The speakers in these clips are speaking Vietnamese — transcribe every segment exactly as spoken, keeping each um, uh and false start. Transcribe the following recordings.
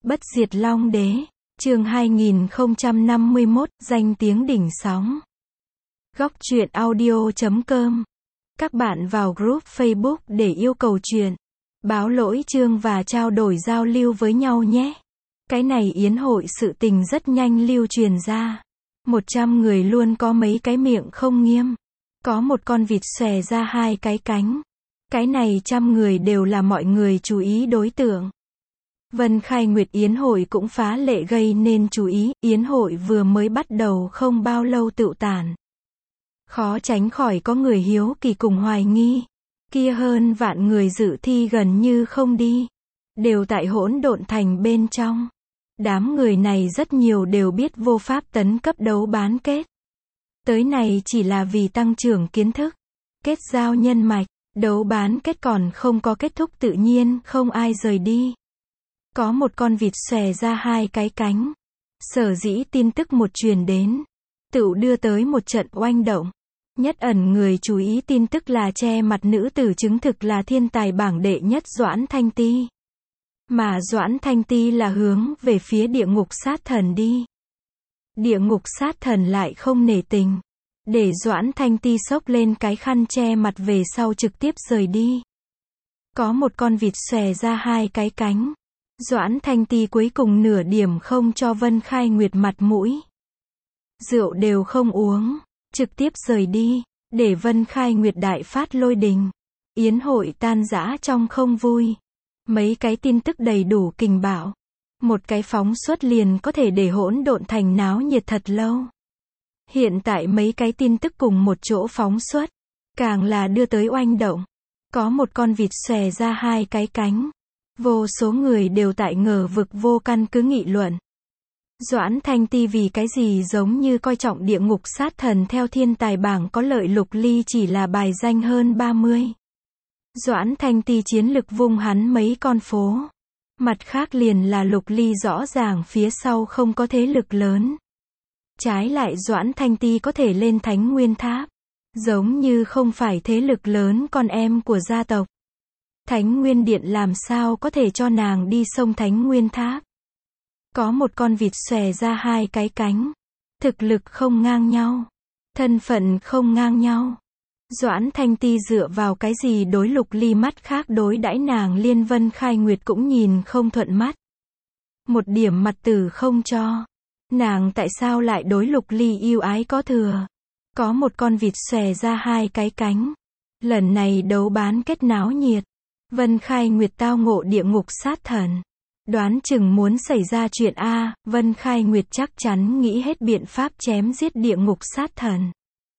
Bất diệt Long Đế, chương hai nghìn không trăm năm mươi mốt, danh tiếng đỉnh sóng. Góc truyện audio chấm com. Các bạn vào group Facebook để yêu cầu truyện, báo lỗi chương và trao đổi giao lưu với nhau nhé. Cái này yến hội sự tình rất nhanh lưu truyền ra. Một trăm người luôn có mấy cái miệng không nghiêm. Có một con vịt xòe ra hai cái cánh. Cái này trăm người đều là mọi người chú ý đối tượng. Vân Khai Nguyệt yến hội cũng phá lệ gây nên chú ý, yến hội vừa mới bắt đầu không bao lâu tựu tàn. Khó tránh khỏi có người hiếu kỳ cùng hoài nghi. Kia hơn vạn người dự thi gần như không đi. Đều tại hỗn độn thành bên trong. Đám người này rất nhiều đều biết vô pháp tấn cấp đấu bán kết. Tới này chỉ là vì tăng trưởng kiến thức, kết giao nhân mạch, đấu bán kết còn không có kết thúc tự nhiên không ai rời đi. Có một con vịt xòe ra hai cái cánh. Sở dĩ tin tức một truyền đến, tựu đưa tới một trận oanh động. Nhất ẩn người chú ý tin tức là che mặt nữ tử chứng thực là thiên tài bảng đệ nhất Doãn Thanh Ti. Mà Doãn Thanh Ti là hướng về phía địa ngục sát thần đi. Địa ngục sát thần lại không nể tình. Để Doãn Thanh Ti xốc lên cái khăn che mặt về sau trực tiếp rời đi. Có một con vịt xòe ra hai cái cánh. Doãn Thanh Ti cuối cùng nửa điểm không cho Vân Khai Nguyệt mặt mũi. Rượu đều không uống, trực tiếp rời đi, để Vân Khai Nguyệt đại phát lôi đình. Yến hội tan rã trong không vui. Mấy cái tin tức đầy đủ kình bạo. Một cái phóng xuất liền có thể để hỗn độn thành náo nhiệt thật lâu. Hiện tại mấy cái tin tức cùng một chỗ phóng xuất, càng là đưa tới oanh động. Có một con vịt xòe ra hai cái cánh. Vô số người đều tại ngờ vực vô căn cứ nghị luận. Doãn Thanh Ti vì cái gì giống như coi trọng địa ngục sát thần theo thiên tài bảng có lợi Lục Ly chỉ là bài danh hơn ba mươi. Doãn Thanh Ti chiến lực vung hắn mấy con phố. Mặt khác liền là Lục Ly rõ ràng phía sau không có thế lực lớn. Trái lại Doãn Thanh Ti có thể lên Thánh Nguyên Tháp. Giống như không phải thế lực lớn con em của gia tộc. Thánh Nguyên Điện làm sao có thể cho nàng đi sông Thánh Nguyên Tháp. Có một con vịt xòe ra hai cái cánh. Thực lực không ngang nhau. Thân phận không ngang nhau. Doãn Thanh Ti dựa vào cái gì đối Lục Ly mắt khác đối đãi nàng liên Vân Khai Nguyệt cũng nhìn không thuận mắt. Một điểm mặt tử không cho. Nàng tại sao lại đối Lục Ly yêu ái có thừa. Có một con vịt xòe ra hai cái cánh. Lần này đấu bán kết náo nhiệt. Vân Khai Nguyệt tao ngộ địa ngục sát thần. Đoán chừng muốn xảy ra chuyện A, Vân Khai Nguyệt chắc chắn nghĩ hết biện pháp chém giết địa ngục sát thần.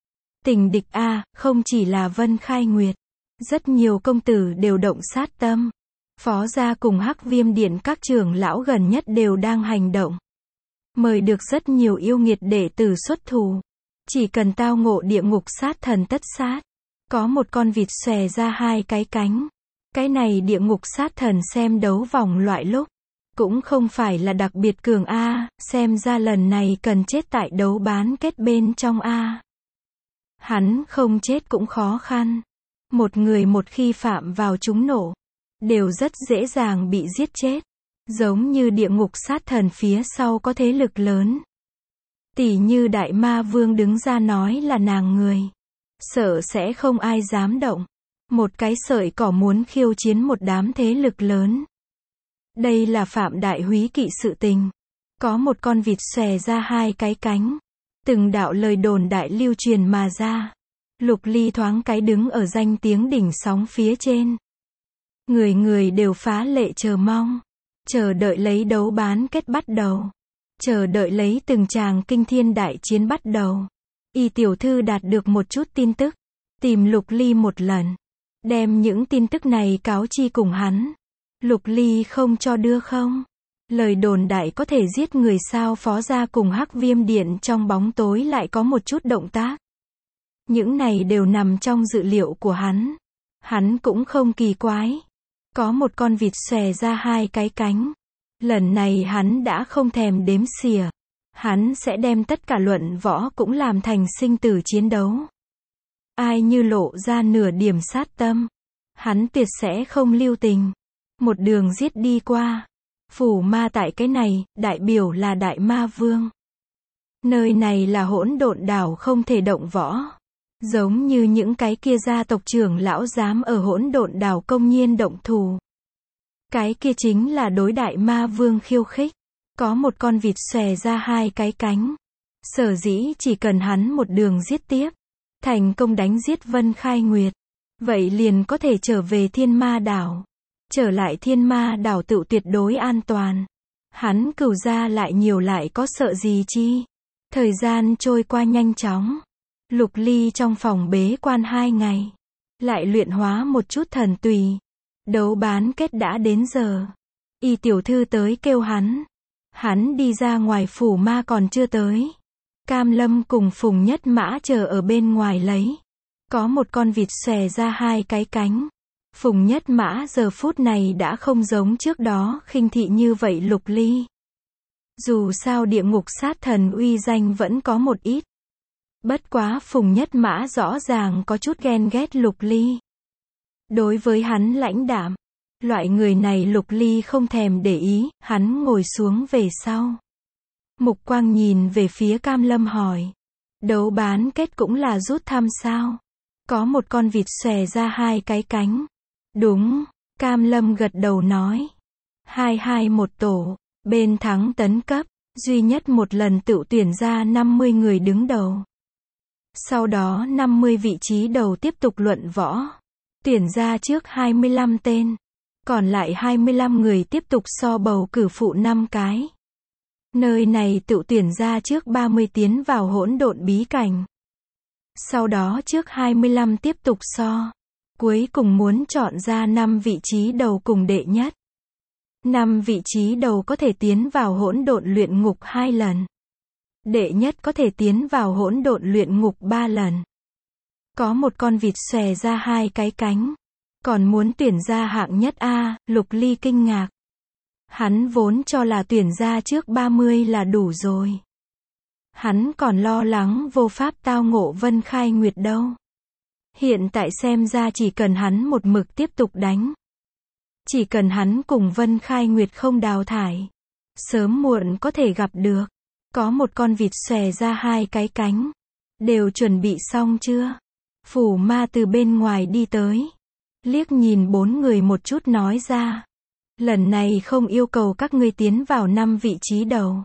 Tình địch A, không chỉ là Vân Khai Nguyệt. Rất nhiều công tử đều động sát tâm. Phó gia cùng Hắc Viêm Điện các trưởng lão gần nhất đều đang hành động. Mời được rất nhiều yêu nghiệt đệ tử xuất thủ. Chỉ cần tao ngộ địa ngục sát thần tất sát. Có một con vịt xòe ra hai cái cánh. Cái này địa ngục sát thần xem đấu vòng loại lúc. Cũng không phải là đặc biệt cường A, xem ra lần này cần chết tại đấu bán kết bên trong A. Hắn không chết cũng khó khăn. Một người một khi phạm vào trúng nổ, đều rất dễ dàng bị giết chết. Giống như địa ngục sát thần phía sau có thế lực lớn. Tỷ như Đại Ma Vương đứng ra nói là nàng người. Sợ sẽ không ai dám động. Một cái sợi cỏ muốn khiêu chiến một đám thế lực lớn. Đây là phạm đại húy kỵ sự tình. Có một con vịt xòe ra hai cái cánh. Từng đạo lời đồn đại lưu truyền mà ra. Lục Ly thoáng cái đứng ở danh tiếng đỉnh sóng phía trên. Người người đều phá lệ chờ mong. Chờ đợi lấy đấu bán kết bắt đầu. Chờ đợi lấy từng tràng kinh thiên đại chiến bắt đầu. Y tiểu thư đạt được một chút tin tức. Tìm Lục Ly một lần. Đem những tin tức này cáo chi cùng hắn. Lục Ly không cho đưa không? Lời đồn đại có thể giết người sao Phó gia cùng Hắc Viêm Điện trong bóng tối lại có một chút động tác. Những này đều nằm trong dự liệu của hắn. Hắn cũng không kỳ quái. Có một con vịt xòe ra hai cái cánh. Lần này hắn đã không thèm đếm xỉa. Hắn sẽ đem tất cả luận võ cũng làm thành sinh tử chiến đấu. Ai như lộ ra nửa điểm sát tâm, hắn tuyệt sẽ không lưu tình. Một đường giết đi qua. Phù ma tại cái này, đại biểu là Đại Ma Vương. Nơi này là hỗn độn đảo không thể động võ. Giống như những cái kia gia tộc trưởng lão dám ở hỗn độn đảo công nhiên động thủ. Cái kia chính là đối Đại Ma Vương khiêu khích. Có một con vịt xòe ra hai cái cánh. Sở dĩ chỉ cần hắn một đường giết tiếp, thành công đánh giết Vân Khai Nguyệt, vậy liền có thể trở về Thiên Ma đảo. Trở lại Thiên Ma đảo tự tuyệt đối an toàn. Hắn cửu gia lại nhiều lại có sợ gì chi. Thời gian trôi qua nhanh chóng. Lục Ly trong phòng bế quan hai ngày. Lại luyện hóa một chút thần tùy. Đấu bán kết đã đến giờ. Y tiểu thư tới kêu hắn. Hắn đi ra ngoài phủ ma còn chưa tới. Cam Lâm cùng Phùng Nhất Mã chờ ở bên ngoài lấy. Có một con vịt xòe ra hai cái cánh. Phùng Nhất Mã giờ phút này đã không giống trước đó khinh thị như vậy Lục Ly. Dù sao địa ngục sát thần uy danh vẫn có một ít. Bất quá Phùng Nhất Mã rõ ràng có chút ghen ghét Lục Ly. Đối với hắn lãnh đạm, loại người này Lục Ly không thèm để ý, hắn ngồi xuống về sau. Mục quang nhìn về phía Cam Lâm hỏi. Đấu bán kết cũng là rút thăm sao? Có một con vịt xòe ra hai cái cánh. Đúng, Cam Lâm gật đầu nói. Hai hai một tổ, bên thắng tấn cấp, duy nhất một lần tự tuyển ra năm mươi người đứng đầu. Sau đó năm mươi vị trí đầu tiếp tục luận võ. Tuyển ra trước hai mươi lăm tên. Còn lại hai mươi lăm người tiếp tục so bầu cử phụ năm cái. Nơi này tự tuyển ra trước ba mươi tiến vào hỗn độn bí cảnh. Sau đó trước hai mươi lăm tiếp tục so. Cuối cùng muốn chọn ra năm vị trí đầu cùng đệ nhất. năm vị trí đầu có thể tiến vào hỗn độn luyện ngục hai lần. Đệ nhất có thể tiến vào hỗn độn luyện ngục ba lần. Có một con vịt xòe ra hai cái cánh. Còn muốn tuyển ra hạng nhất A, Lục Ly kinh ngạc. Hắn vốn cho là tuyển ra trước ba mươi là đủ rồi. Hắn còn lo lắng vô pháp tao ngộ Vân Khai Nguyệt đâu. Hiện tại xem ra chỉ cần hắn một mực tiếp tục đánh. Chỉ cần hắn cùng Vân Khai Nguyệt không đào thải. Sớm muộn có thể gặp được. Có một con vịt xòe ra hai cái cánh. Đều chuẩn bị xong chưa? Phủ ma từ bên ngoài đi tới. Liếc nhìn bốn người một chút nói ra. Lần này không yêu cầu các ngươi tiến vào năm vị trí đầu.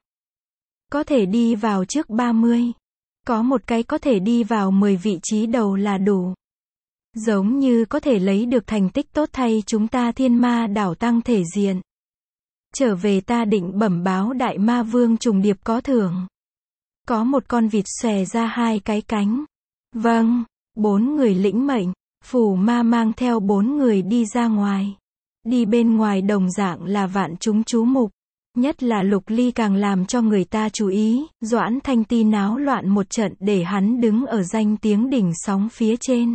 Có thể đi vào trước ba mươi. Có một cái có thể đi vào mười vị trí đầu là đủ. Giống như có thể lấy được thành tích tốt thay chúng ta Thiên Ma đảo tăng thể diện. Trở về ta định bẩm báo Đại Ma Vương trùng điệp có thưởng. Có một con vịt xòe ra hai cái cánh. Vâng, bốn người lĩnh mệnh. Phù ma mang theo bốn người đi ra ngoài. Đi bên ngoài đồng dạng là vạn chúng chú mục. Nhất là Lục Ly càng làm cho người ta chú ý. Doãn Thanh Ti náo loạn một trận để hắn đứng ở danh tiếng đỉnh sóng phía trên.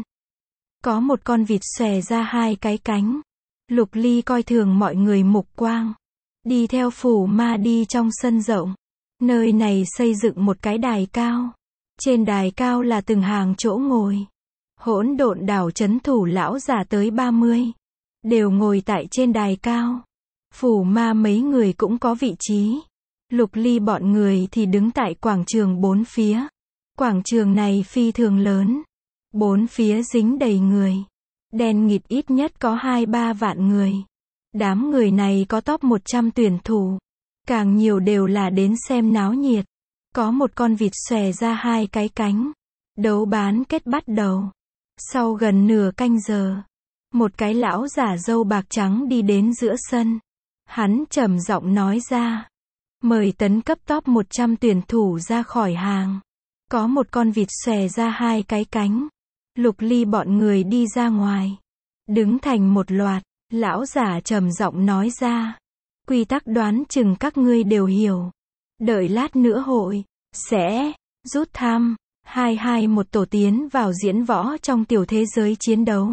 Có một con vịt xòe ra hai cái cánh. Lục Ly coi thường mọi người mục quang. Đi theo phù ma đi trong sân rộng. Nơi này xây dựng một cái đài cao. Trên đài cao là từng hàng chỗ ngồi. Hỗn độn đảo trấn thủ lão già tới ba mươi. Đều ngồi tại trên đài cao. Phù ma mấy người cũng có vị trí. Lục Ly bọn người thì đứng tại quảng trường bốn phía. Quảng trường này phi thường lớn. Bốn phía dính đầy người. Đen nghịt ít nhất có hai ba vạn người. Đám người này có top một trăm tuyển thủ. Càng nhiều đều là đến xem náo nhiệt. Có một con vịt xòe ra hai cái cánh. Đấu bán kết bắt đầu. Sau gần nửa canh giờ, một cái lão giả râu bạc trắng đi đến giữa sân. Hắn trầm giọng nói ra. Mời tấn cấp top một trăm tuyển thủ ra khỏi hàng. Có một con vịt xòe ra hai cái cánh. Lục Ly bọn người đi ra ngoài. Đứng thành một loạt, lão giả trầm giọng nói ra. Quy tắc đoán chừng các ngươi đều hiểu. Đợi lát nữa hội sẽ rút thăm. Hai hai một tổ tiến vào diễn võ trong tiểu thế giới chiến đấu.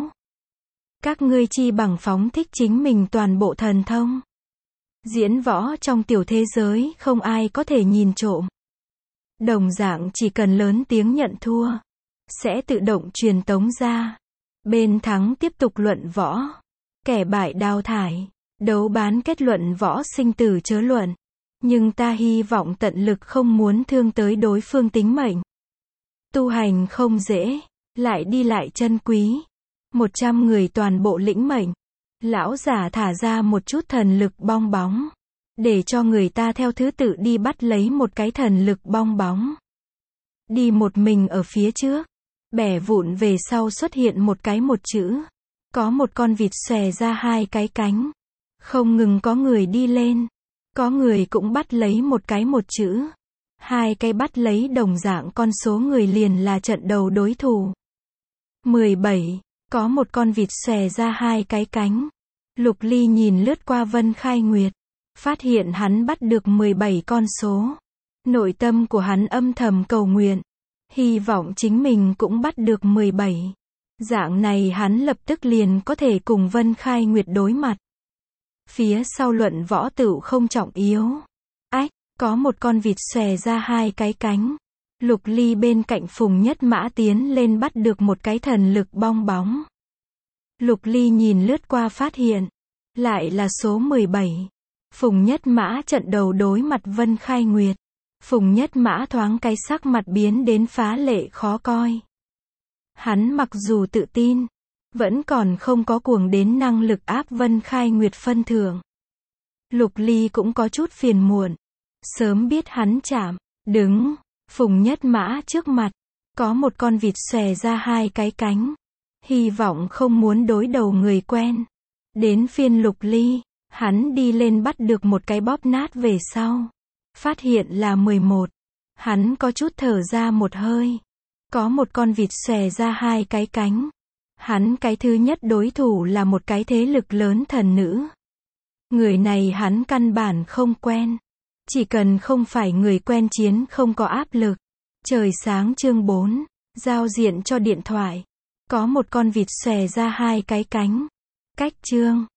Các ngươi chi bằng phóng thích chính mình toàn bộ thần thông. Diễn võ trong tiểu thế giới không ai có thể nhìn trộm. Đồng dạng chỉ cần lớn tiếng nhận thua. Sẽ tự động truyền tống ra. Bên thắng tiếp tục luận võ. Kẻ bại đào thải. Đấu bán kết luận võ sinh tử chớ luận. Nhưng ta hy vọng tận lực không muốn thương tới đối phương tính mệnh. Tu hành không dễ, lại đi lại chân quý. Một trăm người toàn bộ lĩnh mệnh. Lão giả thả ra một chút thần lực bong bóng. Để cho người ta theo thứ tự đi bắt lấy một cái thần lực bong bóng. Đi một mình ở phía trước. Bẻ vụn về sau xuất hiện một cái một chữ. Có một con vịt xòe ra hai cái cánh. Không ngừng có người đi lên. Có người cũng bắt lấy một cái một chữ. Hai cái bắt lấy đồng dạng con số người liền là trận đầu đối thủ. mười bảy. Có một con vịt xòe ra hai cái cánh. Lục Ly nhìn lướt qua Vân Khai Nguyệt. Phát hiện hắn bắt được mười bảy con số. Nội tâm của hắn âm thầm cầu nguyện. Hy vọng chính mình cũng bắt được mười bảy. Dạng này hắn lập tức liền có thể cùng Vân Khai Nguyệt đối mặt. Phía sau luận võ tửu không trọng yếu. Ách, có một con vịt xòe ra hai cái cánh. Lục Ly bên cạnh Phùng Nhất Mã tiến lên bắt được một cái thần lực bong bóng. Lục Ly nhìn lướt qua phát hiện. Lại là số mười bảy. Phùng Nhất Mã trận đầu đối mặt Vân Khai Nguyệt. Phùng Nhất Mã thoáng cái sắc mặt biến đến phá lệ khó coi. Hắn mặc dù tự tin, vẫn còn không có cuồng đến năng lực áp Vân Khai Nguyệt phân thưởng. Lục Ly cũng có chút phiền muộn. Sớm biết hắn chạm, đứng, Phùng Nhất Mã trước mặt. Có một con vịt xòe ra hai cái cánh. Hy vọng không muốn đối đầu người quen. Đến phiên Lục Ly, hắn đi lên bắt được một cái bóp nát về sau. Phát hiện là mười một. Hắn có chút thở ra một hơi. Có một con vịt xòe ra hai cái cánh. Hắn cái thứ nhất đối thủ là một cái thế lực lớn thần nữ. Người này hắn căn bản không quen. Chỉ cần không phải người quen chiến không có áp lực. Trời sáng chương bốn. Giao diện cho điện thoại. Có một con vịt xòe ra hai cái cánh. Cách chương.